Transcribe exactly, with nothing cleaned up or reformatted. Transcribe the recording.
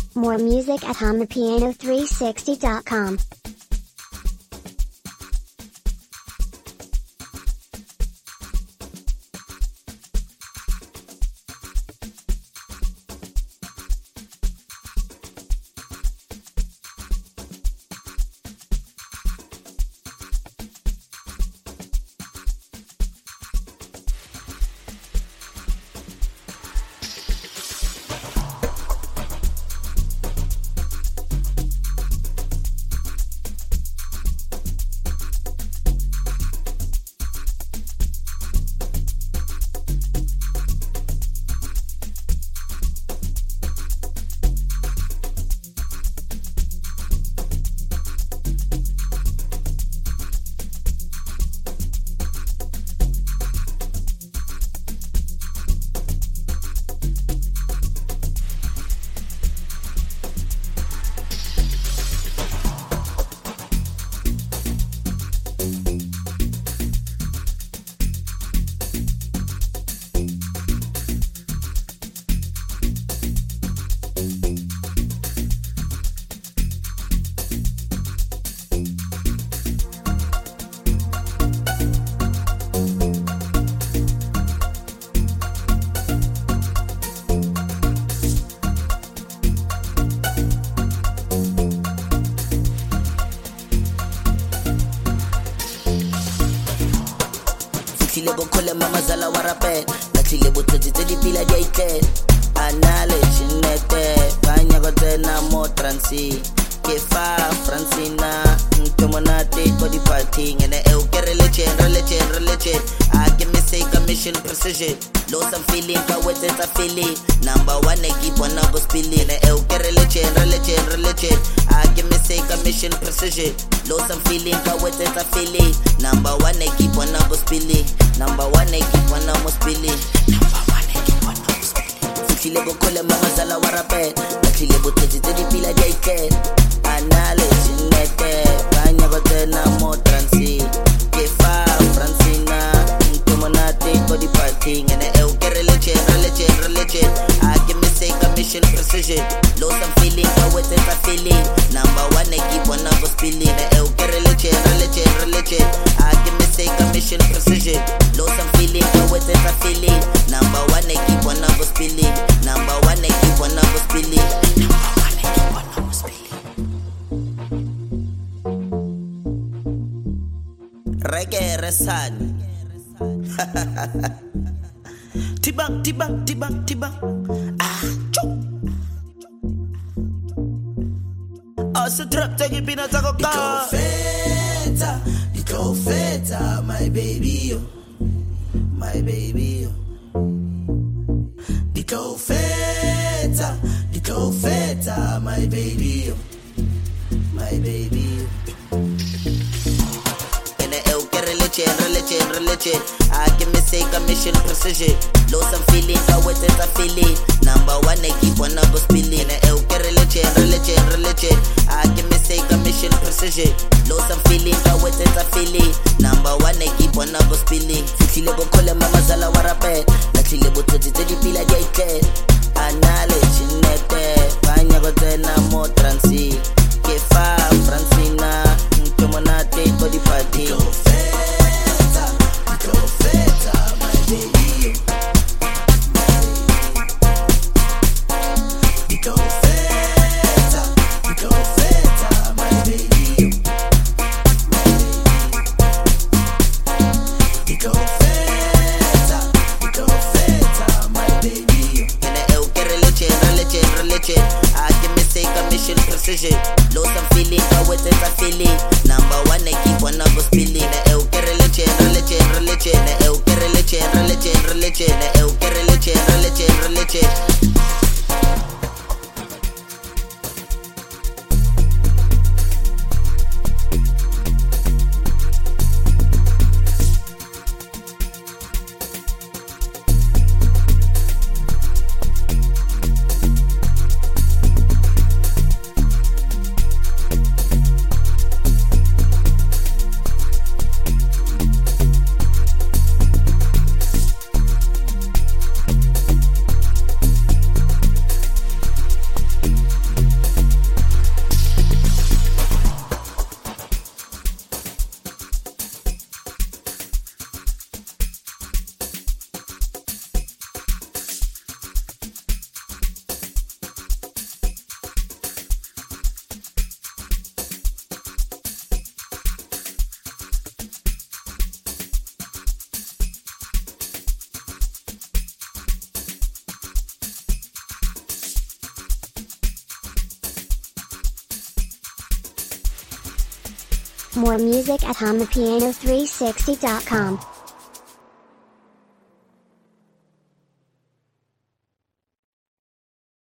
More music at hum the piano three sixty dot com. Natlile bokhole mamazala wa rapet Natlile botsotsi tse dipila di a itlele Anale chinete Banya go tsena mo transi Ke fa Francina Nke monate ko di partying Ene eo ke religion, religion, religion I give me say mission precision Lost I'm feeling, ka wetsetsa feeling Number one I keep on go spilling Ene eo ke religion, religion, religion I give me say mission precision Lost I'm feeling, ka wetsetsa feeling Number one I keep on go spilling Number one I keep on go spilling Number one I keep on go spilling Fihlile bokhole mamazala wa rapet Natlile botsotsi tse dipila di a itlele Anale chinete Banya go tsena mo transi Ke fa Francina Nke monate ko di partying Ene eo ke religion, religion, religion I give me say mission precision Lost I'm feeling, ka wetsetsa feeling Number one I keep on go spilling Ene eo ke religion, religion, religion I give me say mission precision Lost I'm feeling, ka wetsetsa feeling Number one I keep on go spilling Number one I keep on go spilling Number one I keep on go spilling Reggae Resan Tibang, tibang, tibang, tibang Ah, chok Asa trap tagi pinatako ka Ikaw feta, ikaw feta My baby yo My baby yo Ikaw feta, ikaw feta My baby yo My baby yo Religion, religion, religion I give me say mission precision Lost I'm feeling, ka wetsetsa feeling Number one I keep on go spilling Ene eo ke religion, religion, religion I give me say mission precision Lost I'm feeling, ka wetsetsa feeling Number one I keep on go spilling Fihlile bokhole mamazala wa rapet Natlile botsotsi tse dipila di a itlele Anale chinete Banya go tsena mo transi Ke fa Francina Nke monate ko di party Lost I'm feeling, ka wetsetsa feeling Number one I keep on go spilling Ene eo ke religion, religion, religion Ene eo ke religion, religion, religion Ene eo ke religion, religion, religion More music at hamapiano three sixty dot com.